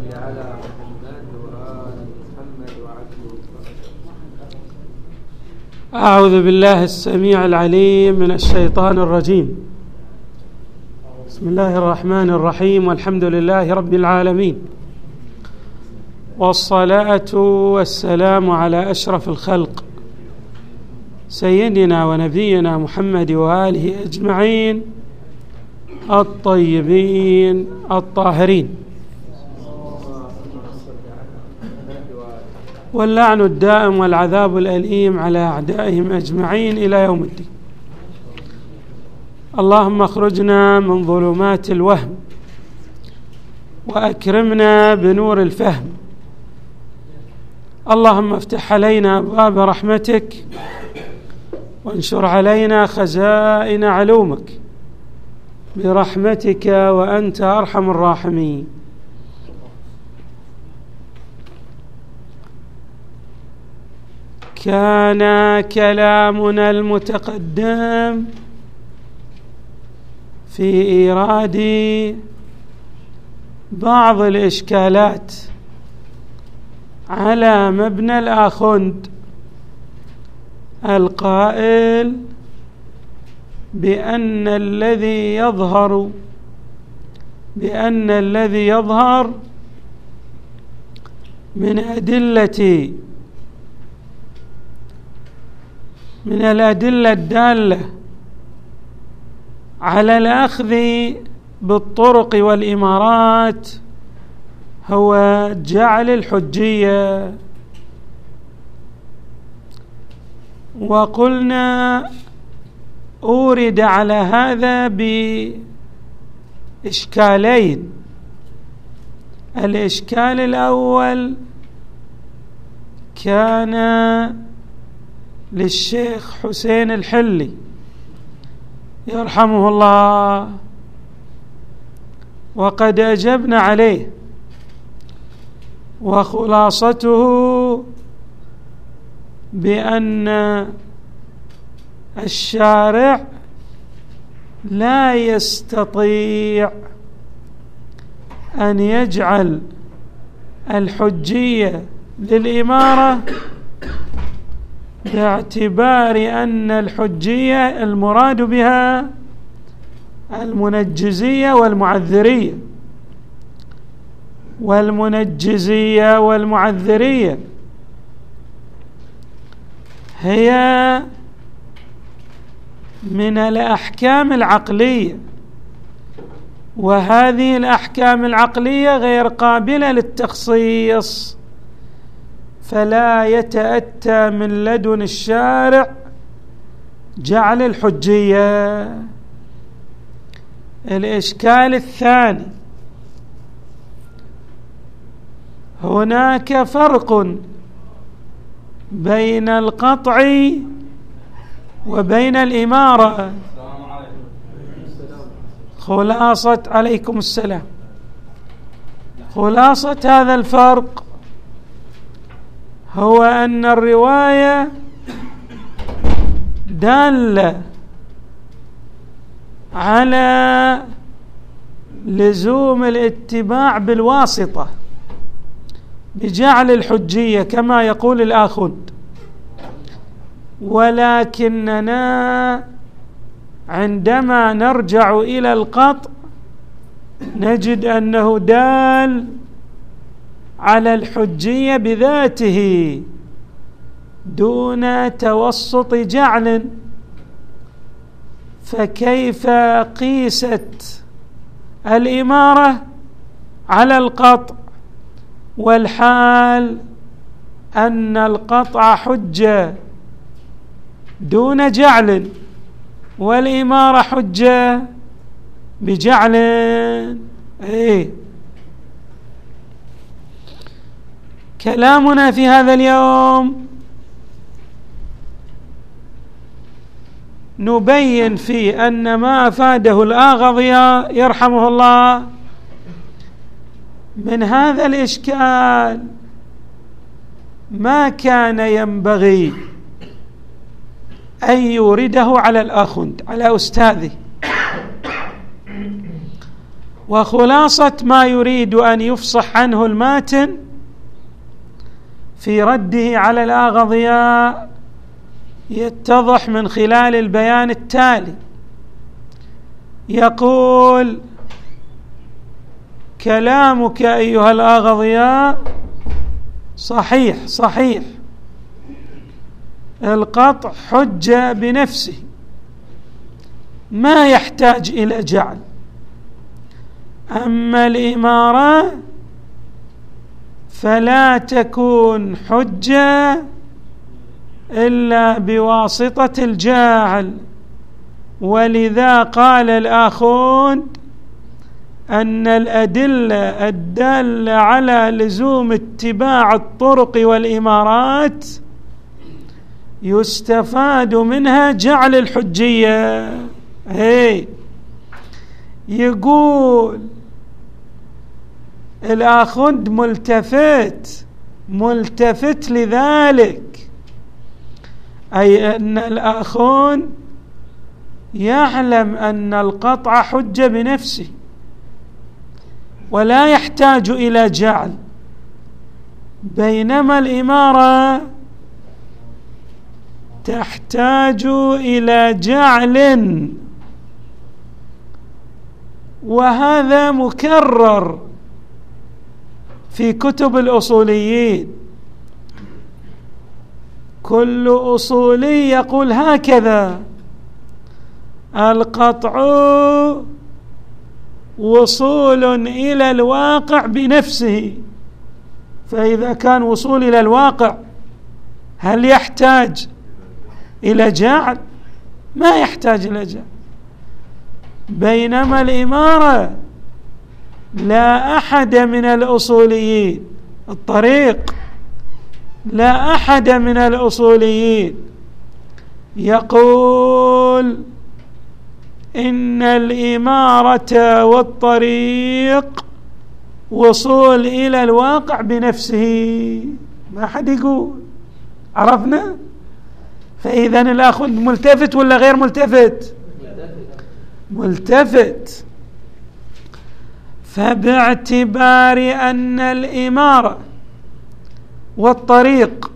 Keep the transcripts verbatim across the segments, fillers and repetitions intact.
صل على محمد وآل محمد وعجل. أعوذ بالله السميع العليم من الشيطان الرجيم. بسم الله الرحمن الرحيم، والحمد لله رب العالمين، والصلاة والسلام على أشرف الخلق سيدنا ونبينا محمد وآله أجمعين الطيبين الطاهرين، واللعن الدائم والعذاب الأليم على أعدائهم أجمعين إلى يوم الدين. اللهم اخرجنا من ظلمات الوهم وأكرمنا بنور الفهم. اللهم افتح علينا أبواب رحمتك وانشر علينا خزائن علومك برحمتك وأنت أرحم الراحمين. كان كلامنا المتقدم في إيراد بعض الإشكالات على مبنى الآخوند القائل بأن الذي يظهر بأن الذي يظهر من أدلة من الأدلة الدالة على الأخذ بالطرق والإمارات هو جعل الحجية. وقلنا أورد على هذا بإشكالين. الإشكال الأول كان للشيخ حسين الحلي يرحمه الله، وقد أجبنا عليه، وخلاصته بأن الشارع لا يستطيع أن يجعل الحجية للإمارة باعتبار أن الحجية المراد بها المنجزية والمعذرية، والمنجزية والمعذرية هي من الأحكام العقلية، وهذه الأحكام العقلية غير قابلة للتخصيص، فلا يتأتى من لدن الشارع جعل الحجية. الإشكال الثاني، هناك فرق بين القطع وبين الإمارة. خلاصة عليكم السلام خلاصة هذا الفرق هو أن الرواية دالة على لزوم الاتباع بالواسطة بجعل الحجية كما يقول الآخوند، ولكننا عندما نرجع إلى القطع نجد أنه دال على الحجية بذاته دون توسط جعل، فكيف قيست الإمارة على القطع والحال أن القطع حجة دون جعل والإمارة حجة بجعل؟ إيه كلامنا في هذا اليوم نبين فيه أن ما أفاده الآغضية يرحمه الله من هذا الإشكال ما كان ينبغي أن يورده على الآخوند على أستاذه، وخلاصة ما يريد أن يفصح عنه الماتن في رده على الآغضياء يتضح من خلال البيان التالي. يقول: كلامك أيها الآغضياء صحيح صحيح، القطع حجة بنفسه ما يحتاج إلى جعل، أما الإمارة فلا تكون حجة إلا بواسطة الجاعل. ولذا قال الآخون أن الأدلة الدالة على لزوم اتباع الطرق والإمارات يستفاد منها جعل الحجية. هي يقول الآخوند ملتفت ملتفت لذلك، أي أن الآخوند يعلم أن القطع حجة بنفسه ولا يحتاج إلى جعل، بينما الإمارة تحتاج إلى جعل، وهذا مكرر في كتب الأصوليين. كل أصولي يقول هكذا: القطع وصول إلى الواقع بنفسه، فإذا كان وصول إلى الواقع هل يحتاج إلى جعل؟ ما يحتاج إلى جعل. بينما الإمارة لا أحد من الأصوليين، الطريق لا أحد من الأصوليين يقول إن الإمارة والطريق وصول إلى الواقع بنفسه، ما حد يقول. عرفنا؟ فإذا الأخذ ملتفت ولا غير ملتفت؟ ملتفت. فباعتبار أن الإمارة والطريق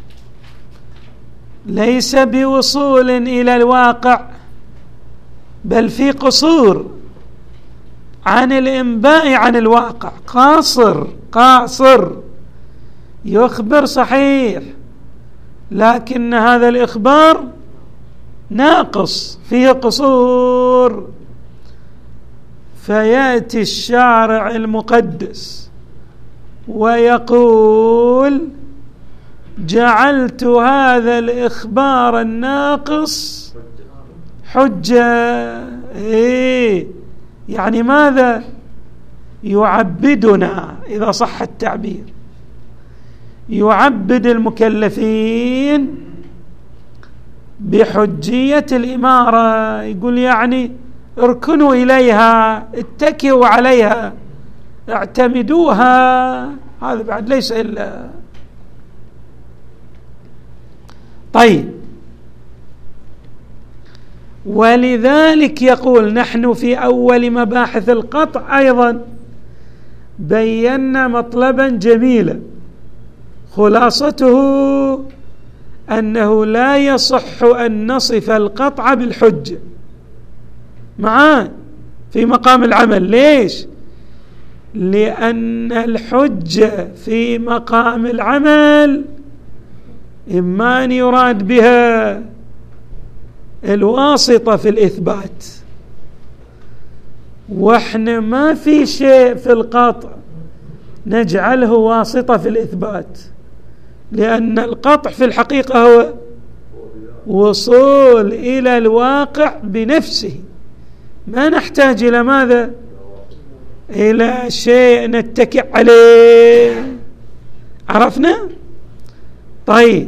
ليس بوصول إلى الواقع، بل في قصور عن الإنباء عن الواقع، قاصر قاصر يخبر صحيح، لكن هذا الإخبار ناقص فيه قصور. فيأتي الشارع المقدس ويقول: جعلت هذا الإخبار الناقص حجة. إيه يعني ماذا؟ يعبدنا، إذا صح التعبير، يعبد المكلفين بحجية الإمارة. يقول يعني اركنوا إليها، اتكئوا عليها، اعتمدوها. هذا بعد ليس إلا. طيب، ولذلك يقول: نحن في أول مباحث القطع أيضا بينا مطلبا جميلا، خلاصته أنه لا يصح أن نصف القطع بالحجة معاه في مقام العمل. ليش؟ لأن الحجة في مقام العمل إما أن يراد بها الواسطة في الإثبات، وإحنا ما في شيء في القطع نجعله واسطة في الإثبات، لأن القطع في الحقيقة هو وصول إلى الواقع بنفسه، ما نحتاج إلى ماذا؟ إلى شيء نتكئ عليه. عرفنا؟ طيب،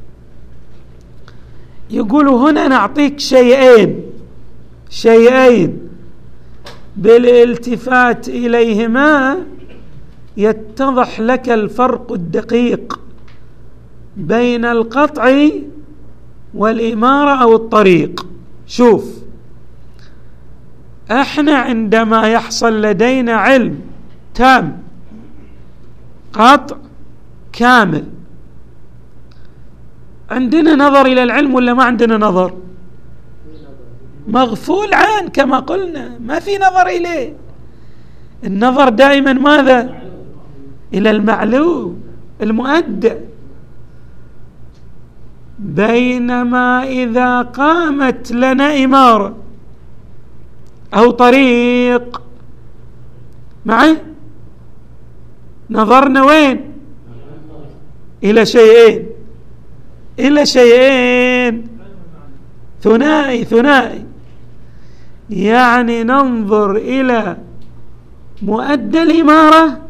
يقولوا هنا نعطيك شيئين شيئين بالالتفات إليهما يتضح لك الفرق الدقيق بين القطع والإمارة أو الطريق. شوف، احنا عندما يحصل لدينا علم تام قاطع كامل، عندنا نظر إلى العلم ولا ما عندنا نظر؟ مغفول عنه كما قلنا، ما في نظر إليه. النظر دائما ماذا؟ إلى المعلوم المؤدى. بينما إذا قامت لنا إمارة أو طريق معي، نظرنا وين؟ إلى شيئين، إلى شيئين ثنائي ثنائي، يعني ننظر إلى مؤدى الإمارة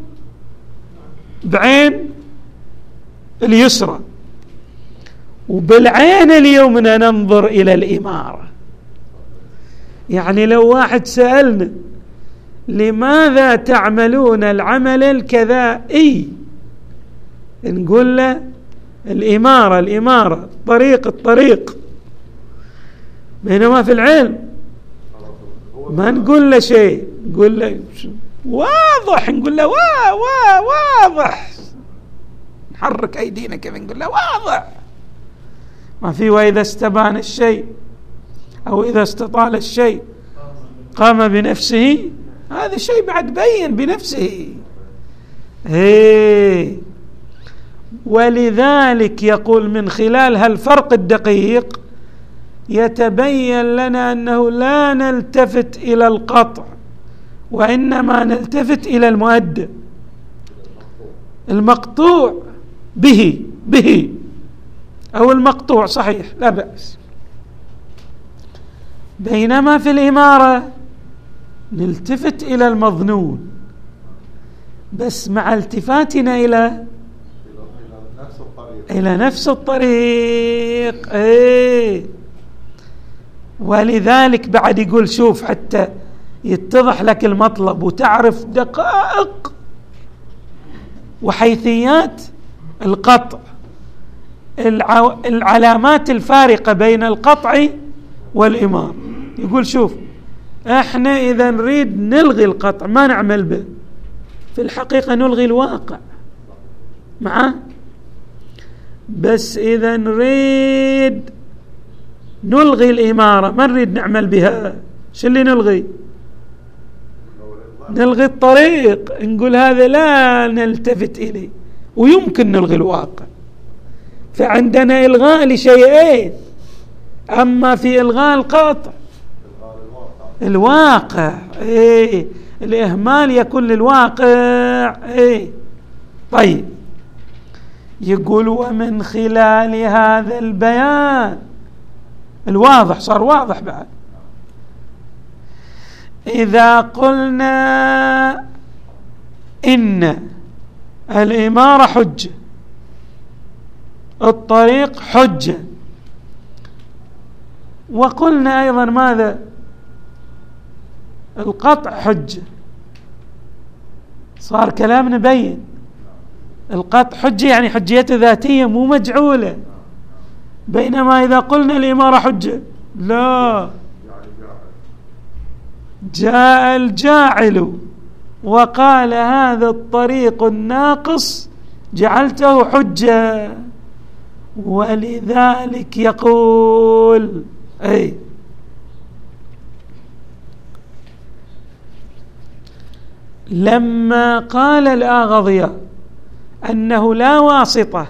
بعين اليسرى، وبالعين اليمنى ننظر إلى الإمارة. يعني لو واحد سألنا لماذا تعملون العمل الكذائي، نقول له الإمارة الإمارة، طريق الطريق. بينما في العلم ما نقول له شيء، نقول له واضح، نقول له وا وا واضح، نحرك أيدينا كيف نقول له واضح. ما في وإذا استبان الشيء أو إذا استطال الشيء قام بنفسه، هذا الشيء بعد بين بنفسه. هي ولذلك يقول من خلال هالفرق الدقيق يتبين لنا أنه لا نلتفت إلى القطع، وإنما نلتفت إلى المؤدى المقطوع به به أو المقطوع، صحيح لا بأس. بينما في الإمارة نلتفت إلى المظنون، بس مع التفاتنا إلى إلى نفس الطريق. إيه ولذلك بعد يقول شوف، حتى يتضح لك المطلب وتعرف دقائق وحيثيات القطع، العلامات الفارقة بين القطع والإمارة. يقول شوف، احنا إذا نريد نلغي القطع ما نعمل به، في الحقيقة نلغي الواقع معه. بس إذا نريد نلغي الإمارة ما نريد نعمل بها، شو اللي نلغي؟ نلغي الطريق، نقول هذا لا نلتفت إليه، ويمكن نلغي الواقع. فعندنا إلغاء لشيئين، أما في إلغاء القطع الواقع، إيه الإهمال يكون للواقع. إيه طيب، يقول ومن خلال هذا البيان الواضح، صار واضح بعد، إذا قلنا إن الإمارة حجة، الطريق حجة، وقلنا أيضا ماذا؟ القطع حجة، صار كلامنا بين. القطع حجة يعني حجيته ذاتية مو مجعولة. بينما إذا قلنا الإمارة حجة، لا، جاء الجاعل وقال هذا الطريق الناقص جعلته حجة، ولذلك يقول أي لما قال الآغضية أنه لا واسطة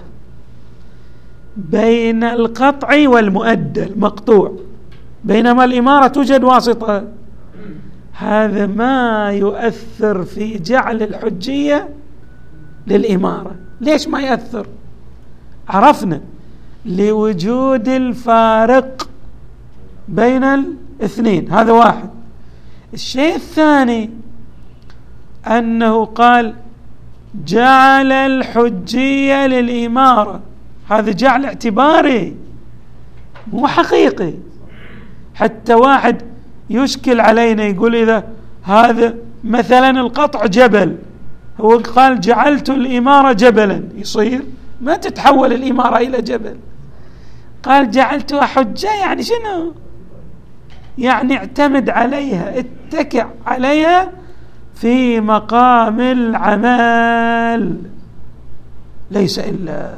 بين القطع والمؤدى المقطوع، بينما الإمارة توجد واسطة، هذا ما يؤثر في جعل الحجية للإمارة. ليش ما يأثر؟ عرفنا لوجود الفارق بين الاثنين، هذا واحد. الشيء الثاني أنه قال جعل الحجية للإمارة، هذا جعل اعتباري مو حقيقي. حتى واحد يشكل علينا يقول إذا هذا مثلا القطع جبل، هو قال جعلت الإمارة جبلا، يصير ما تتحول الإمارة إلى جبل. قال جعلتها حجة، يعني شنو؟ يعني اعتمد عليها، اتكع عليها في مقام العمل، ليس إلا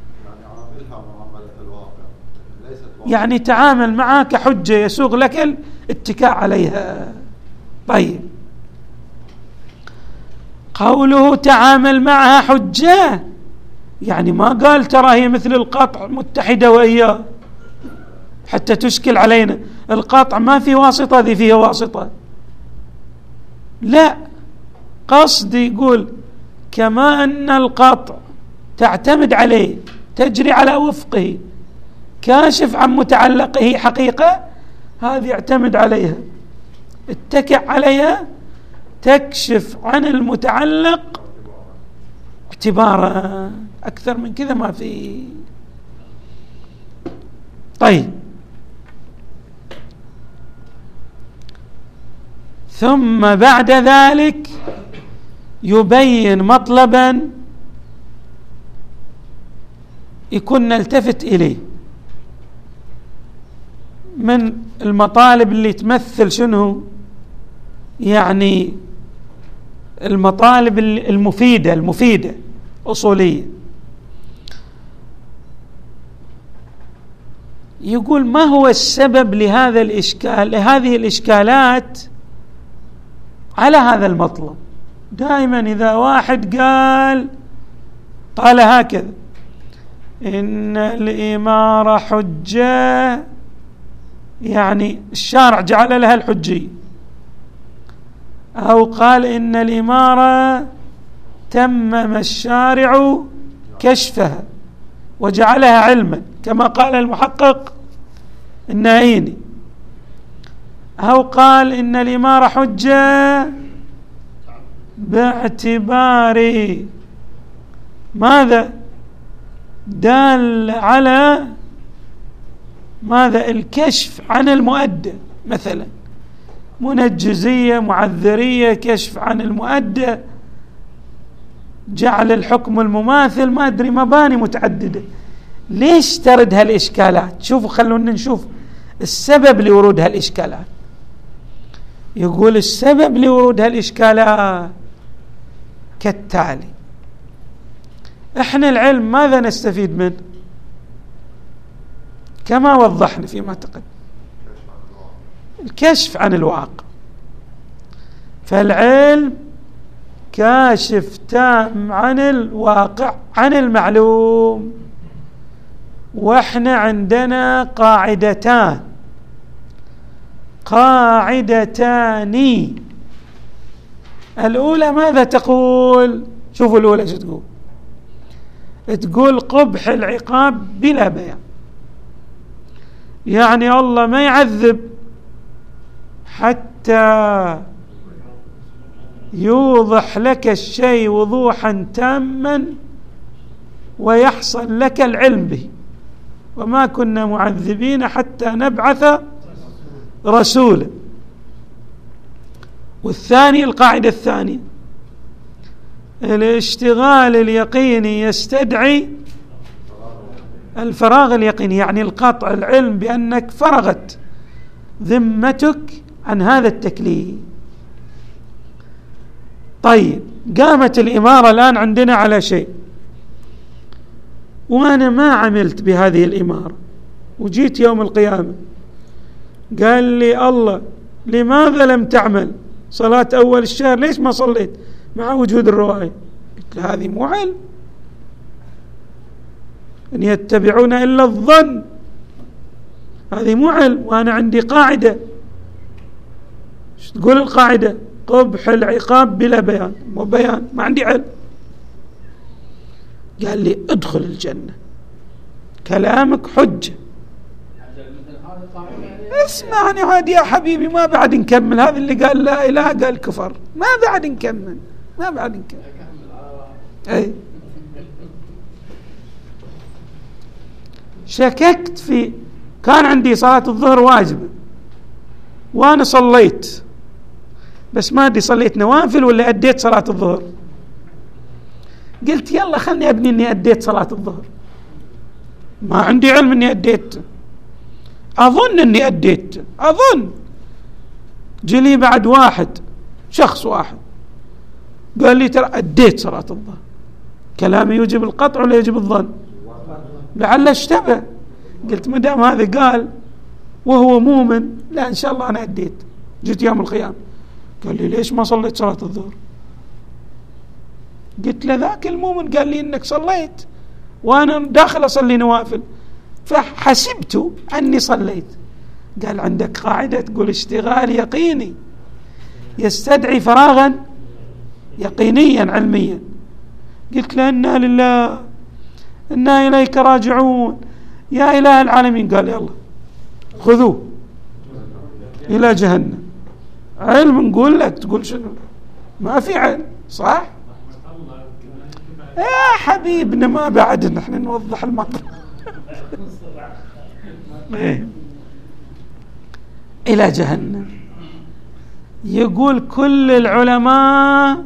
يعني تعامل معها كحجة يسوغ لك الاتكاء عليها. طيب، قوله تعامل معها حجة يعني ما قال ترى هي مثل القطع متحدة وإياه حتى تشكل علينا. القطع ما في واسطة، ذي فيها واسطة، لا، قصدي يقول كما أن القطع تعتمد عليه، تجري على وفقه، كاشف عن متعلقه حقيقة، هذه اعتمد عليها، اتكع عليها، تكشف عن المتعلق اعتبارا، أكثر من كذا ما في. طيب، ثم بعد ذلك يبين مطلبا يكون نلتفت إليه من المطالب اللي تمثل شنو يعني المطالب المفيدة المفيدة أصولية. يقول ما هو السبب لهذا الإشكال، لهذه الإشكالات على هذا المطلب. دائما إذا واحد قال قال هكذا إن الإمارة حجة، يعني الشارع جعل لها الحجية، أو قال إن الإمارة تمم الشارع كشفها وجعلها علما كما قال المحقق النعيني، أو قال إن الإمارة حجة باعتبار ماذا؟ دال على ماذا؟ الكشف عن المؤدى، مثلا منجزية، معذرية، كشف عن المؤدى، جعل الحكم المماثل، ما أدري، مباني متعددة. ليش ترد هالإشكالات؟ شوفوا، خلونا نشوف السبب لورود هالإشكالات. يقول السبب لورود هالإشكالات كالتالي: احنا العلم ماذا نستفيد منه؟ كما وضحنا فيما تقدم، الكشف عن الواقع. فالعلم كاشف تام عن الواقع، عن المعلوم. واحنا عندنا قاعدتان قاعدتان الأولى ماذا تقول؟ شوفوا الأولى شو تقول. تقول قبح العقاب بلا بيان، يعني الله ما يعذب حتى يوضح لك الشيء وضوحا تاما ويحصل لك العلم به، وما كنا معذبين حتى نبعث رسولا. والثاني، القاعدة الثانية، الاشتغال اليقيني يستدعي الفراغ اليقيني، يعني القطع، العلم بأنك فرغت ذمتك عن هذا التكليف. طيب، قامت الإمارة الآن عندنا على شيء، وأنا ما عملت بهذه الإمارة، وجيت يوم القيامة قال لي الله لماذا لم تعمل صلاة أول الشهر؟ ليش ما صليت مع وجود الرواية؟ قلت له هذه مو علم، إن يتبعون إلا الظن، هذه مو علم، وأنا عندي قاعدة. شو تقول القاعدة؟ قبح العقاب بلا بيان، مو بيان، ما عندي علم. قال لي ادخل الجنة، كلامك حجة. اسمعني هاد يا حبيبي، ما بعد نكمل. هذا اللي قال لا إله قال كفر، ما بعد نكمل، ما بعد نكمل. أي شككت في، كان عندي صلاة الظهر واجبة وأنا صليت، بس ما أدري صليت نوافل ولا أديت صلاة الظهر. قلت يلا خلني أبني أني أديت صلاة الظهر، ما عندي علم أني أديت، أظن أني أديت، أظن جلي بعد واحد شخص واحد قال لي ترى أديت صلاة الظهر، كلامي يوجب القطع ولا يجب الظن؟ لعل اشتبه. قلت ما دام هذا قال وهو مؤمن لا إن شاء الله أنا أديت. جيت يوم القيامة قال لي ليش ما صليت صلاة الظهر؟ قلت له ذاك المؤمن قال لي إنك صليت وأنا داخل أصلي نوافل فحسبت أني صليت. قال عندك قاعدة تقول اشتغال يقيني يستدعي فراغا يقينيا علميا. قلت له إنا لله إنا إليك راجعون يا إله العالمين. قال يلا خذوه إلى جهنم. علم نقول لك تقول شنو؟ ما في علم صح؟ يا حبيبنا ما بعد نحن نوضح المطلب. إلى جهنم. يقول كل العلماء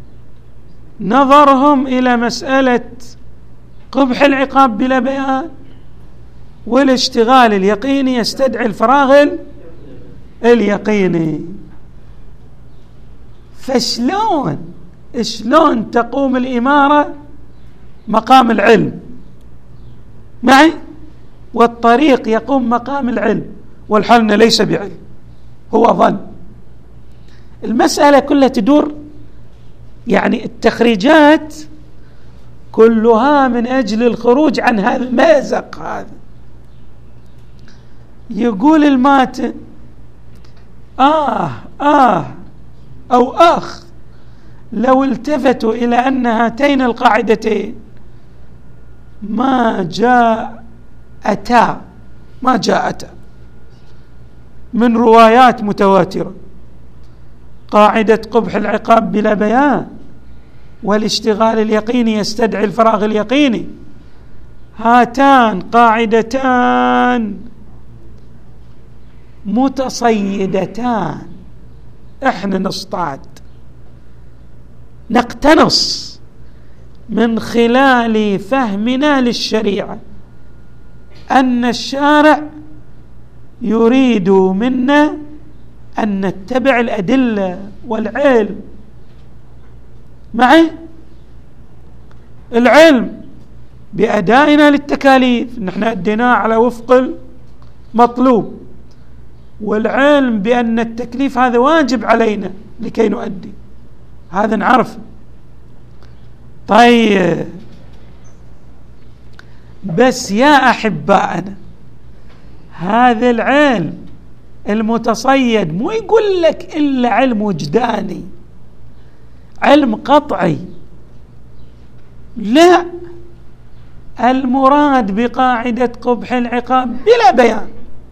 نظرهم إلى مسألة قبح العقاب بلا بيان والاشتغال اليقيني يستدعي الفراغ اليقيني. فشلون شلون تقوم الإمارة مقام العلم معي والطريق يقوم مقام العلم والحل ليس بعلم هو ظن. المسألة كلها تدور يعني التخريجات كلها من أجل الخروج عن هذا المأزق. هذا يقول الماتن آه آه أو آخ لو التفتوا إلى أن هاتين القاعدتين ما جاءتا ما جاءتا من روايات متواترة، قاعدة قبح العقاب بلا بيان والاشتغال اليقيني يستدعي الفراغ اليقيني، هاتان قاعدتان متصيدتان. احنا نصطاد نقتنص من خلال فهمنا للشريعة أن الشارع يريد منا أن نتبع الأدلة والعلم معي العلم بأدائنا للتكاليف نحن أديناه على وفق المطلوب، والعلم بأن التكليف هذا واجب علينا لكي نؤدي هذا نعرف. طيب بس يا أحبائنا هذا العلم المتصيد مو يقول لك إلا علم وجداني علم قطعي، لا، المراد بقاعدة قبح العقاب بلا بيان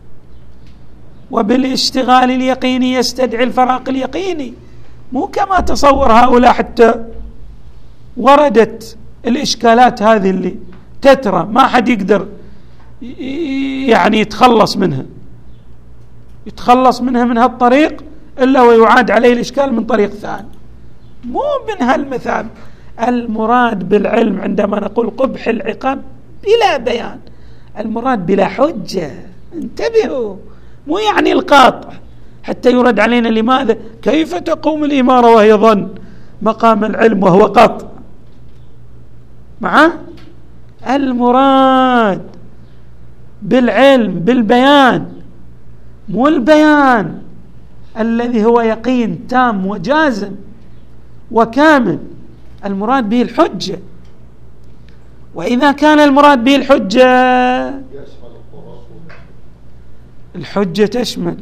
وبالاشتغال اليقيني يستدعي الفراق اليقيني، مو كما تصور هؤلاء حتى وردت الإشكالات هذه اللي تترى ما حد يقدر يعني يتخلص منها يتخلص منها من هالطريق إلا ويعاد عليه الإشكال من طريق ثاني، مو من هالمثال. المراد بالعلم عندما نقول قبح العقاب بلا بيان المراد بلا حجة، انتبهوا، مو يعني القاطع حتى يرد علينا لماذا كيف تقوم الإمارة وهي ظن مقام العلم وهو قطع. معه المراد بالعلم بالبيان مو البيان الذي هو يقين تام وجازم وكامل، المراد به الحجة. وإذا كان المراد به الحجة الحجة تشمل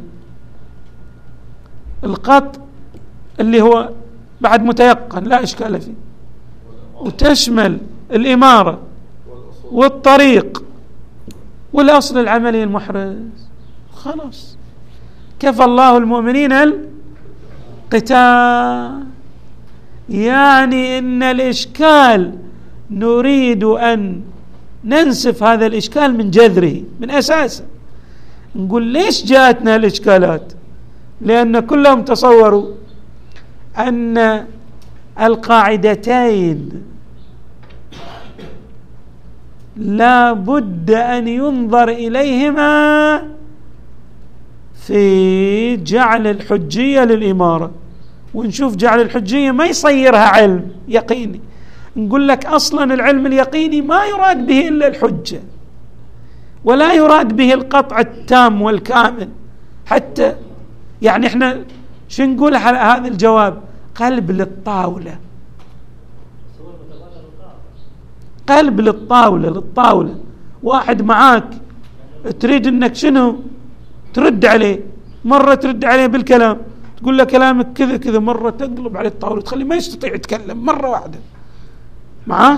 القطع اللي هو بعد متيقن لا إشكال فيه، وتشمل الإمارة والطريق والأصل العملي المحرز. خلاص كفى الله المؤمنين القتال. يعني إن الإشكال نريد أن ننسف هذا الإشكال من جذره من أساسه. نقول ليش جاءتنا الإشكالات؟ لأن كلهم تصوروا أن القاعدتين لا بد أن ينظر إليهما في جعل الحجية للإمارة، ونشوف جعل الحجية ما يصيرها علم يقيني. نقول لك أصلا العلم اليقيني ما يراد به إلا الحجة، ولا يراد به القطع التام والكامل. حتى يعني احنا شو نقول على هذا الجواب؟ قلب للطاولة، قلب للطاولة للطاولة واحد معاك تريد انك شنو ترد عليه، مرة ترد عليه بالكلام تقول له كلامك كذا كذا، مرة تقلب على الطاولة تخليه ما يستطيع يتكلم مرة واحدة معاه.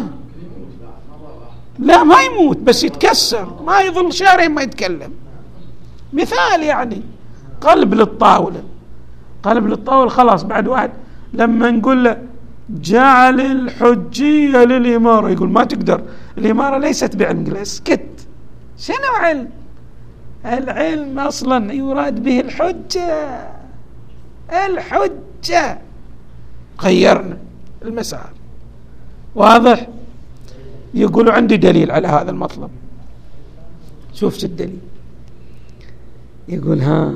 لا ما يموت بس يتكسر، ما يظل شهرين ما يتكلم. مثال يعني قلب للطاولة، قلب للطاولة خلاص. بعد واحد لما نقول له جعل الحجية للإمارة يقول ما تقدر، الإمارة ليست بعلم. قل اسكت، شنو علم؟ العلم أصلا يراد به الحجة، الحجة. غيرنا المسار. واضح؟ يقولوا عندي دليل على هذا المطلب. شوف شو الدليل. يقول ها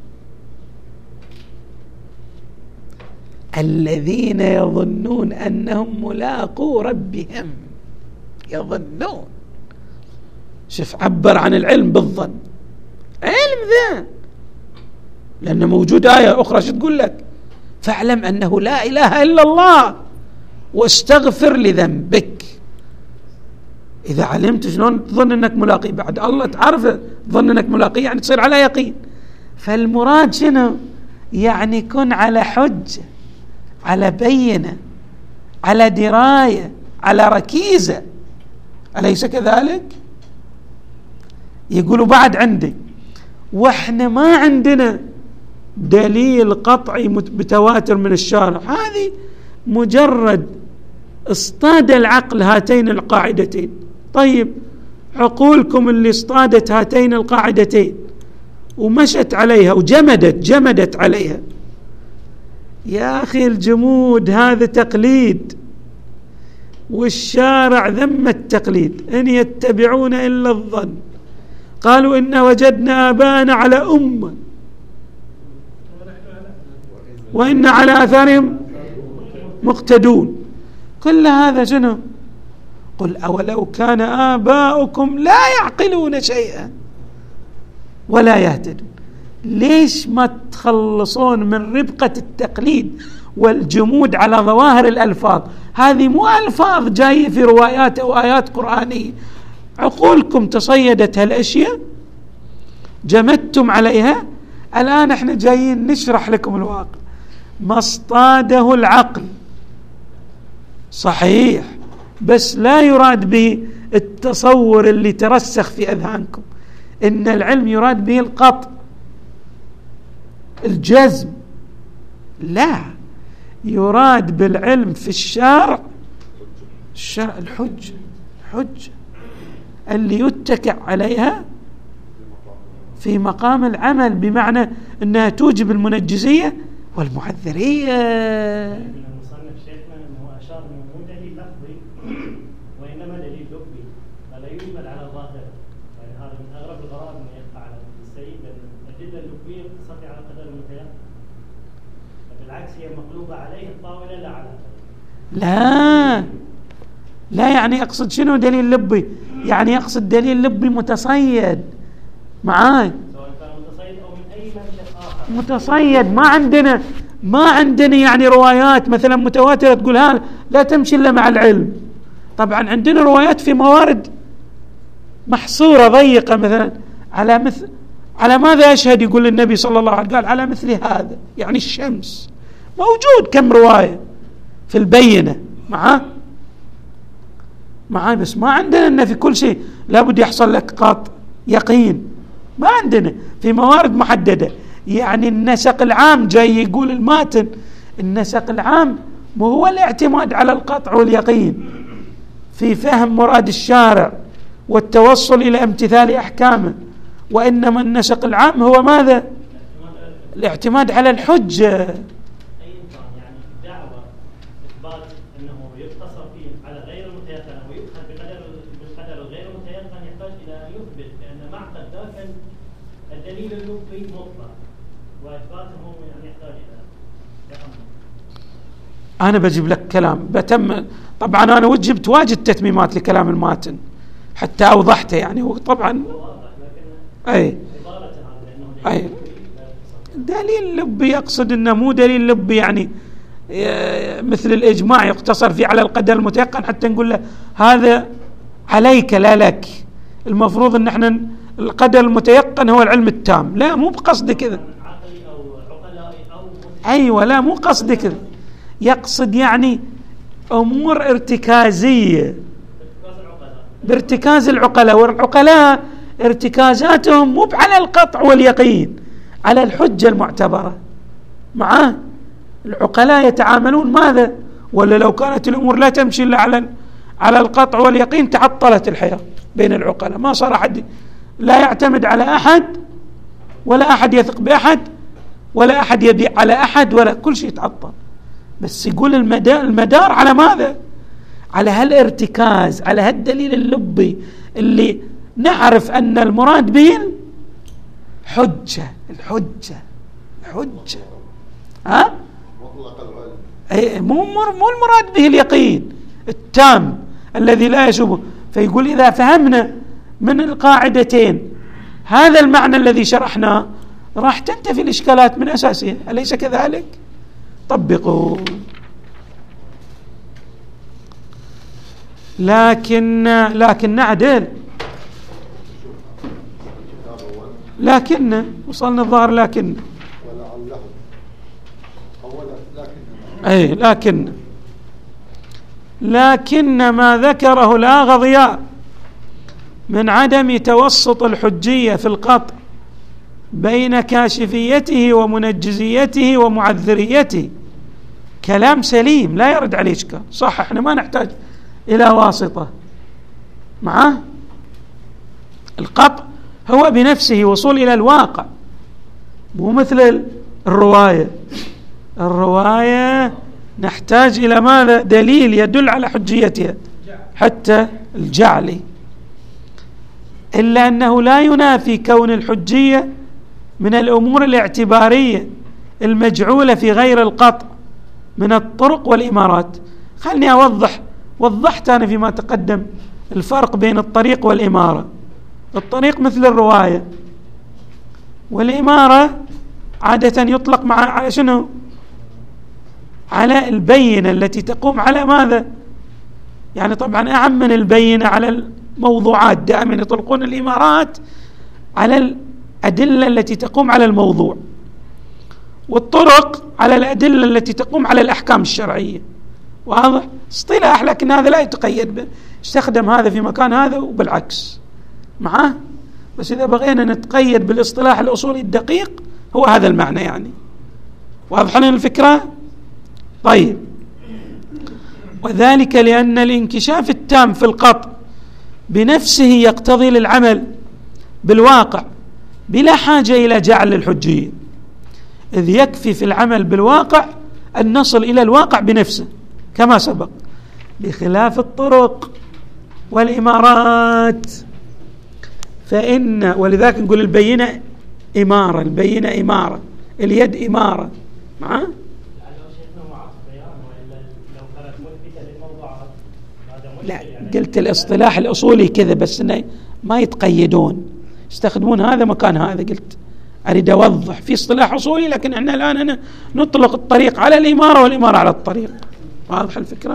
الذين يظنون أنهم ملاقو ربهم، يظنون. شوف عبر عن العلم بالظن، علم ذا، لأنه موجود آية أخرى شو تقول لك؟ فاعلم أنه لا إله إلا الله واستغفر لذنبك. إذا علمت شلون تظن أنك ملاقي بعد الله تعرفه، تظن أنك ملاقي يعني تصير على يقين. فالمراد شنو؟ يعني كن على حجة، على بينة، على دراية، على ركيزة، أليس كذلك؟ يقولوا بعد عندي وإحنا ما عندنا دليل قطعي متواتر من الشارع، هذه مجرد اصطاد العقل هاتين القاعدتين. طيب عقولكم اللي اصطادت هاتين القاعدتين ومشت عليها وجمدت جمدت عليها، يا أخي الجمود هذا تقليد، والشارع ذم التقليد. إن يتبعون إلا الظن، قالوا إن وجدنا آباءنا على أمة وإن على آثارهم مقتدون. كل هذا شنو؟ قل أولو كان آباؤكم لا يعقلون شيئا ولا يهتدون. ليش ما تخلصون من ربقة التقليد والجمود على ظواهر الألفاظ؟ هذه مو ألفاظ جاية في روايات أو آيات قرآنية، عقولكم تصيدت هالأشياء جمدتم عليها. الآن احنا جايين نشرح لكم الواقع. ما اصطاده العقل صحيح، بس لا يراد به التصور اللي ترسخ في أذهانكم. إن العلم يراد به القطع، الجزم. لا، يراد بالعلم في الشرع الشرع الحجة، حجة اللي يتكئ عليها في مقام العمل، بمعنى أنها توجب المنجزية والمعذرية. المصنف شيخنا أنه أشار أنه مو دليل لفظي وإنما دليل لفظي، فلا يجمل على ظاهره. يعني هذا من أغرب الغرائب أنه يقع على السيد، لأن الأدلة اللفظية تستطيع على قدر المتيقن، بالعكس هي مقلوبة عليه الطاولة لا على لا لا يعني أقصد شنو دليل لبي؟ يعني يقصد دليل لبي متصيد معاي، سواء كان متصيد أو من أي منشأ آخر. متصيد. ما عندنا ما عندنا يعني روايات مثلا متواترة تقول ها لا تمشي إلا مع العلم. طبعا عندنا روايات في موارد محصورة ضيقة، مثلا على مثل على ماذا يشهد؟ يقول النبي صلى الله عليه وسلم قال على مثل هذا، يعني الشمس. موجود كم رواية في البينة معاه معاه بس ما عندنا أن في كل شيء لابد يحصل لك قاطع يقين. ما عندنا في موارد محددة. يعني النسق العام جاي يقول الماتن، النسق العام مو هو الاعتماد على القطع واليقين في فهم مراد الشارع والتوصل إلى امتثال أحكامه، وإنما النسق العام هو ماذا؟ الاعتماد على الحجة. الدليل اللبي مطلق وإثباته يعني يحتاج إلى تأمل. أنا بجيب لك كلام بتم. طبعا أنا وجبت واجد تتميمات لكلام الماتن حتى أوضحته يعني. وطبعا أي أي دليل لبي يقصد أنه مو دليل لبي يعني مثل الإجماع يقتصر فيه على القدر المتيقن حتى نقول له هذا عليك لا لك. المفروض أن احنا القدر المتيقن هو العلم التام. لا مو بقصد كذا. أيوة لا مو قصد كذا. يقصد يعني أمور ارتكازية بارتكاز العقلاء. والعقلاء ارتكازاتهم مو على القطع واليقين على الحجة المعتبرة. معاه العقلاء يتعاملون ماذا؟ ولا لو كانت الأمور لا تمشي إلا على على القطع واليقين تعطلت الحياة بين العقلاء. ما صار أحد لا يعتمد على أحد ولا أحد يثق بأحد ولا أحد يبيع على أحد ولا كل شيء يتعطل. بس يقول المدار, المدار على ماذا؟ على هالارتكاز على هالدليل اللبي اللي نعرف أن المراد به الحجة الحجة الحجة ها؟ أي مو مو المراد به اليقين التام الذي لا يشوبه. فيقول إذا فهمنا من القاعدتين هذا المعنى الذي شرحناه راح تنتفي الإشكالات من أساسها. أليس كذلك؟ طبقوا. لكن لكن نعدل لكن وصلنا الظاهر لكن أي لكن لكن ما ذكره الآغضياء من عدم توسط الحجية في القطع بين كاشفيته ومنجزيته ومعذريته كلام سليم لا يرد عليه إشكال. صح احنا ما نحتاج إلى واسطة. معه القطع هو بنفسه وصول إلى الواقع مو مثل الرواية. الرواية نحتاج إلى ماذا؟ دليل يدل على حجيتها حتى الجعلي. إلا أنه لا ينافي كون الحجية من الأمور الاعتبارية المجعولة في غير القطع من الطرق والإمارات. خلني أوضح. وضحت أنا فيما تقدم الفرق بين الطريق والإمارة. الطريق مثل الرواية والإمارة عادة يطلق مع على شنو؟ على البينة التي تقوم على ماذا؟ يعني طبعا أعم من البينة على الموضوعات. دائما يطلقون الإمارات على الأدلة التي تقوم على الموضوع والطرق على الأدلة التي تقوم على الأحكام الشرعية. واضح؟ اصطلاح لكن هذا لا يتقيد به. استخدم هذا في مكان هذا وبالعكس معاه. بس إذا بغينا نتقيد بالاصطلاح الأصولي الدقيق هو هذا المعنى يعني. واضح لنا الفكرة؟ طيب. وذلك لأن الانكشاف التام في القطع بنفسه يقتضي للعمل بالواقع بلا حاجة إلى جعل الحجية، إذ يكفي في العمل بالواقع أن نصل إلى الواقع بنفسه كما سبق، بخلاف الطرق والإمارات. فإن ولذلك نقول البينة إمارة، البينة إمارة، اليد إمارة. معه؟ لا قلت الاصطلاح الأصولي كذا بس إنه ما يتقيدون، يستخدمون هذا مكان هذا. قلت أريد أوضح في اصطلاح أصولي، لكن احنا الآن أنا نطلق الطريق على الإمارة والإمارة على الطريق. واضح الفكرة؟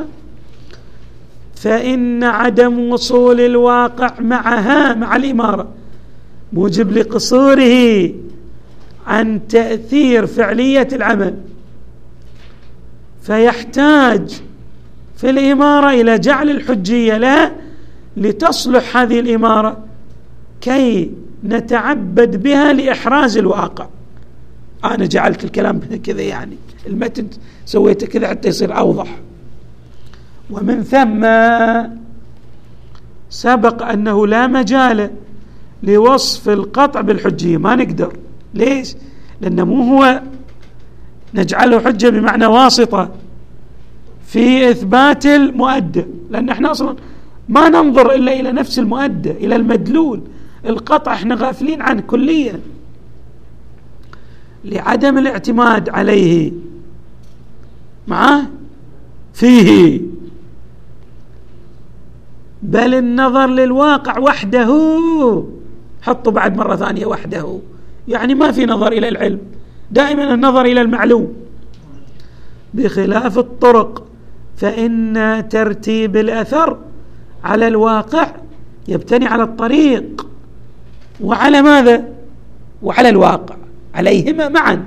فإن عدم وصول الواقع معها مع الإمارة موجب لقصوره عن تأثير فعلية العمل، فيحتاج في الإمارة إلى جعل الحجية لا لتصلح هذه الإمارة كي نتعبد بها لإحراز الواقع. أنا جعلت الكلام كذا يعني المتن سويته كذا حتى يصير أوضح. ومن ثم سبق أنه لا مجال لوصف القطع بالحجية، ما نقدر. ليش؟ لأنه مو هو نجعله حجة بمعنى واسطة في إثبات المؤدى، لأن احنا أصلا ما ننظر إلا إلى نفس المؤدى، إلى المدلول. القطع احنا غافلين عنه كليا. لعدم الاعتماد عليه معه فيه، بل النظر للواقع وحده. حطوا بعد مرة ثانية وحده، يعني ما في نظر إلى العلم، دائما النظر إلى المعلوم. بخلاف الطرق فإن ترتيب الأثر على الواقع يبتني على الطريق وعلى ماذا؟ وعلى الواقع، عليهما معا.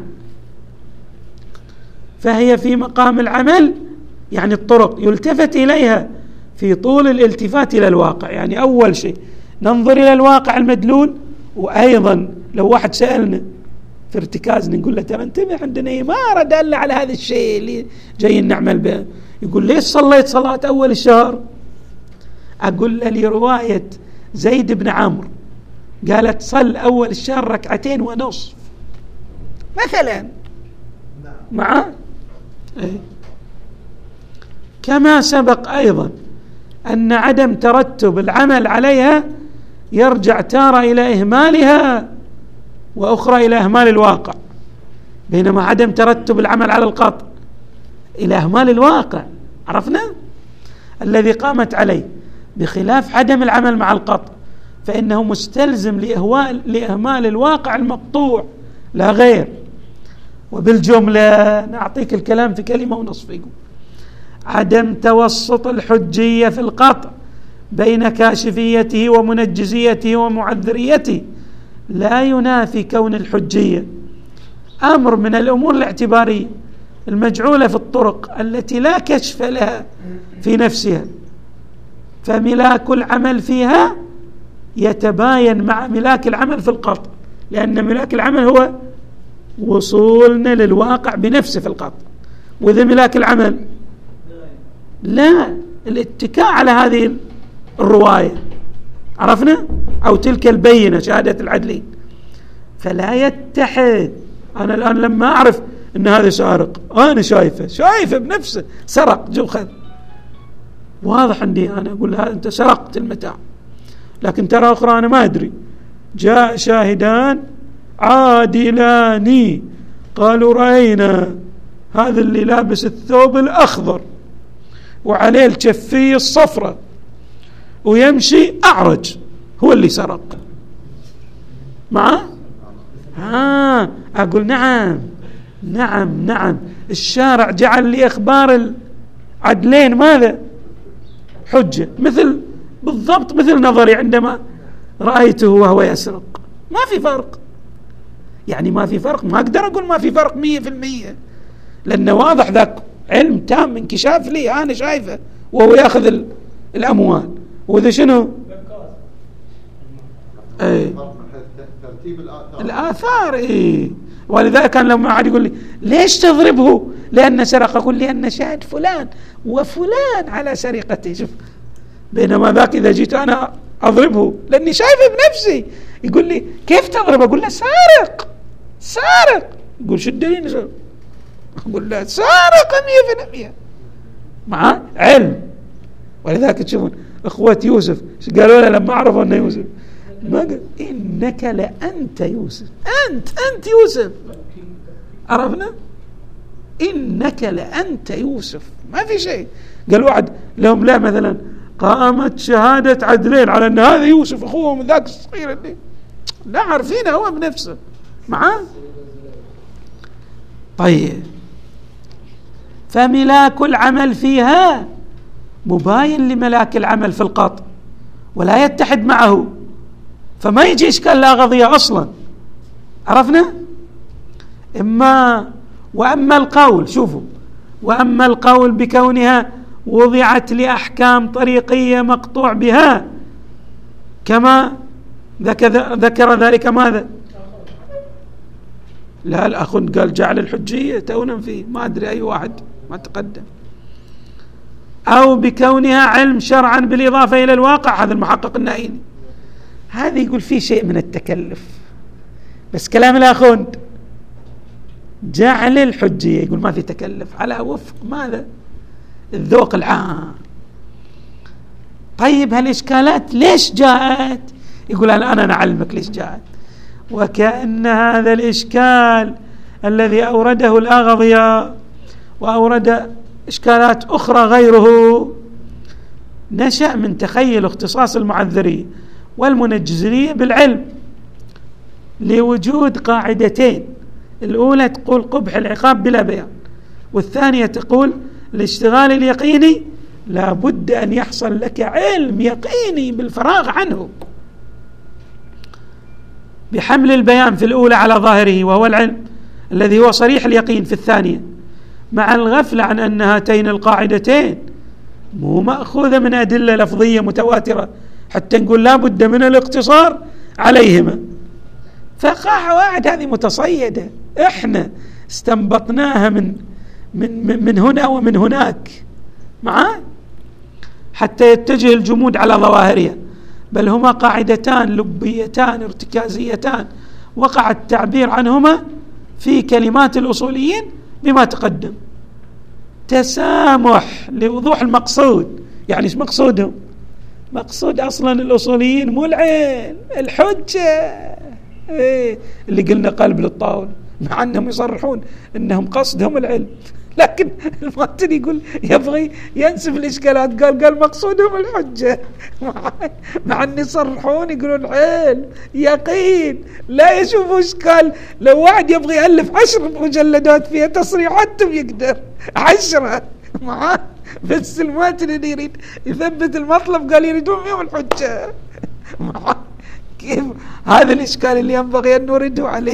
فهي في مقام العمل، يعني الطرق يلتفت إليها في طول الالتفات إلى الواقع. يعني أول شيء ننظر إلى الواقع المدلول، وأيضا لو واحد سألنا في ارتكاز نقول له ترى انتبه عندنا إمارة دالة على هذا الشيء اللي جايين نعمل به. يقول ليش صليت صلاة أول الشهر؟ أقول له لرواية زيد بن عمرو قالت صل أول الشهر ركعتين ونصف مثلا معه. ايه. كما سبق أيضا أن عدم ترتب العمل عليها يرجع تارة إلى إهمالها وأخرى إلى إهمال الواقع، بينما عدم ترتب العمل على القطع إلى إهمال الواقع، عرفنا الذي قامت عليه. بخلاف عدم العمل مع القطع فإنه مستلزم لإهمال الواقع المقطوع لا غير. وبالجملة نعطيك الكلام في كلمة ونصف. يقول عدم توسط الحجية في القطع بين كاشفيته ومنجزيته ومعذريته لا ينافي كون الحجية أمر من الأمور الاعتبارية المجعولة في الطرق التي لا كشف لها في نفسها، فملاك العمل فيها يتباين مع ملاك العمل في القطع، لأن ملاك العمل هو وصولنا للواقع بنفسه في القطع، وإذا ملاك العمل لا الاتكاء على هذه الرواية، عرفنا، أو تلك البينة شهادة العدلين، فلا يتحد. أنا الآن لما أعرف أن هذا سارق، أنا شايفه شايفه بنفسه سرق جو خذ، واضح عندي، أنا أقول هذا أنت سرقت المتاع، لكن ترى أخرى أنا ما أدري. جاء شاهدان عادلان قالوا رأينا هذا اللي لابس الثوب الأخضر وعليه الشفية الصفراء ويمشي أعرج هو اللي سرق معه. ها أقول نعم نعم نعم الشارع جعل لي أخبار العدلين ماذا؟ حجة، مثل بالضبط مثل نظري عندما رأيته وهو يسرق. ما في فرق، يعني ما في فرق، ما أقدر أقول ما في فرق مية في المية، لأنه واضح ذاك علم تام انكشاف لي أنا شايفه وهو يأخذ الأموال، وإذا شنو ايه ترتيب الآثار, الآثار ايه. ولذلك كان لما عاد يقول لي ليش تضربه لأن سرق، أقول لأن شاهد فلان وفلان على سرقته، شوف. بينما ذاك إذا جيت أنا أضربه لأني شايفه بنفسي، يقول لي كيف تضرب؟ أقول له سارق سارق، يقول شو الدليل؟ أقول له سارق مية في المية مع علم. ولذلك تشوفون أخوة يوسف قالوا له لما عرفوا أنه يوسف، ما قال إنك لأنت يوسف، أنت أنت يوسف، عرفنا إنك لأنت يوسف، ما في شيء. قال واحد لهم لا مثلا قامت شهادة عدلين على أن هذا يوسف أخوهم ذاك الصغير اللي لا عارفينه هو بنفسه معاه. طيب فملاك العمل فيها مباين لملاك العمل في القطع ولا يتحد معه، فما يجي إشكال لا غضية أصلا، عرفنا. إما وأما القول، شوفوا، وأما القول بكونها وضعت لأحكام طريقية مقطوع بها كما ذكر, ذكر ذلك ماذا؟ لا الأخ قال جعل الحجية تونا فيه، ما أدري أي واحد ما تقدم، أو بكونها علم شرعا بالإضافة إلى الواقع، هذا المحقق النائيني. هذا يقول فيه شيء من التكلف، بس كلام الأخوند جعل الحجية يقول ما في تكلف على وفق ماذا؟ الذوق العام. طيب هالإشكالات ليش جاءت؟ يقول أنا أنا أعلمك ليش جاءت. وكأن هذا الإشكال الذي أورده الأغضية وأورد إشكالات أخرى غيره نشأ من تخيل اختصاص المعذرية والمنجزية بالعلم لوجود قاعدتين. الأولى تقول قبح العقاب بلا بيان، والثانية تقول الاشتغال اليقيني لا بد أن يحصل لك علم يقيني بالفراغ عنه بحمل البيان في الأولى على ظاهره وهو العلم الذي هو صريح اليقين في الثانية، مع الغفلة عن أن هاتين القاعدتين مو مأخوذة من أدلة لفظية متواترة حتى نقول لا بد من الاقتصار عليهما. فقواعد هذه متصيدة احنا استنبطناها من من من هنا ومن هناك معاه حتى يتجه الجمود على ظواهرها، بل هما قاعدتان لبيتان ارتكازيتان وقع التعبير عنهما في كلمات الأصوليين بما تقدم. تسامح لوضوح المقصود، يعني ايش مقصودهم؟ مقصود أصلا الأصوليين مو العلم، الحجة إيه اللي قلنا قلب للطاولة، مع أنهم يصرحون أنهم قصدهم العلم، لكن المعتني يقول يبغي ينسف الإشكالات، قال قال مقصودهم الحجة مع أن يصرحون يقولون علم يقين لا يشوفوا إشكال. لو واحد يبغي يألف عشر مجلدات فيها تصريحاتهم يقدر عشرة معاه، بس المعتني يريد يثبت المطلب قال يريدون فيهم الحجة. كيف هذا الإشكال اللي ينبغي أن نرده عليه؟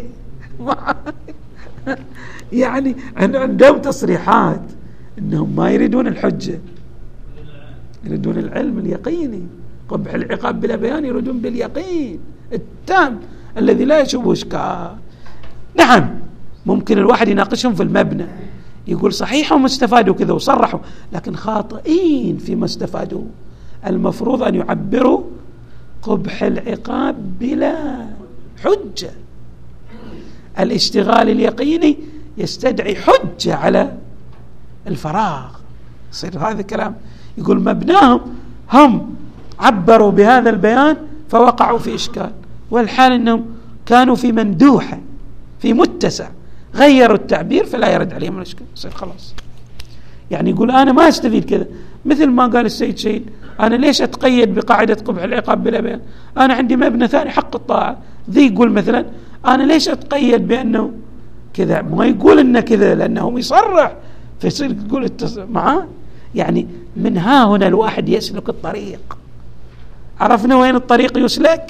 يعني عندهم تصريحات أنهم ما يريدون الحجة، يريدون العلم اليقيني، قبح العقاب بلا بيان يريدون باليقين التام الذي لا يشوبه إشكال. نعم ممكن الواحد يناقشهم في المبنى يقول صحيح هم استفادوا كذا وصرحوا، لكن خاطئين فيما استفادوا. المفروض أن يعبروا قبح العقاب بلا حجة. الاشتغال اليقيني يستدعي حجة على الفراغ، يصير هذا كلام يقول مبناهم هم عبروا بهذا البيان فوقعوا في إشكال، والحال أنهم كانوا في مندوحة في متسع غيروا التعبير فلا يرد عليهم الإشكال، يصير خلاص. يعني يقول أنا ما أستفيد كذا، مثل ما قال السيد شهيد أنا ليش أتقيد بقاعدة قبح العقاب بلا بيان؟ أنا عندي مبنى ثاني حق الطاعة. ذي يقول مثلا أنا ليش أتقيد بأنه كذا؟ ما يقول إنه كذا لأنه يصرح فيصير يقول التص... معاه. يعني من ها هنا الواحد يسلك الطريق. عرفنا وين الطريق يسلك؟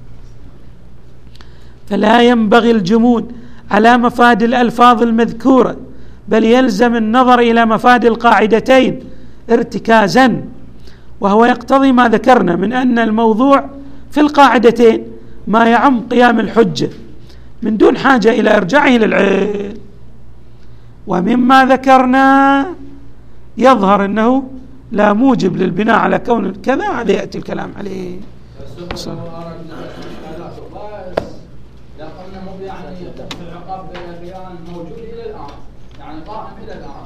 فلا ينبغي الجمود على مفاد الألفاظ المذكورة، بل يلزم النظر إلى مفاد القاعدتين ارتكازا، وهو يقتضي ما ذكرنا من أن الموضوع في القاعدتين ما يعم قيام الحجة من دون حاجة إلى إرجاعه للعلم. ومما ذكرنا يظهر أنه لا موجب للبناء على كون كذا، هذا يأتي الكلام عليه. لا قلنا مو يعني العقاب بين بيان موجود إلى الآن، يعني قائم إلى الآن.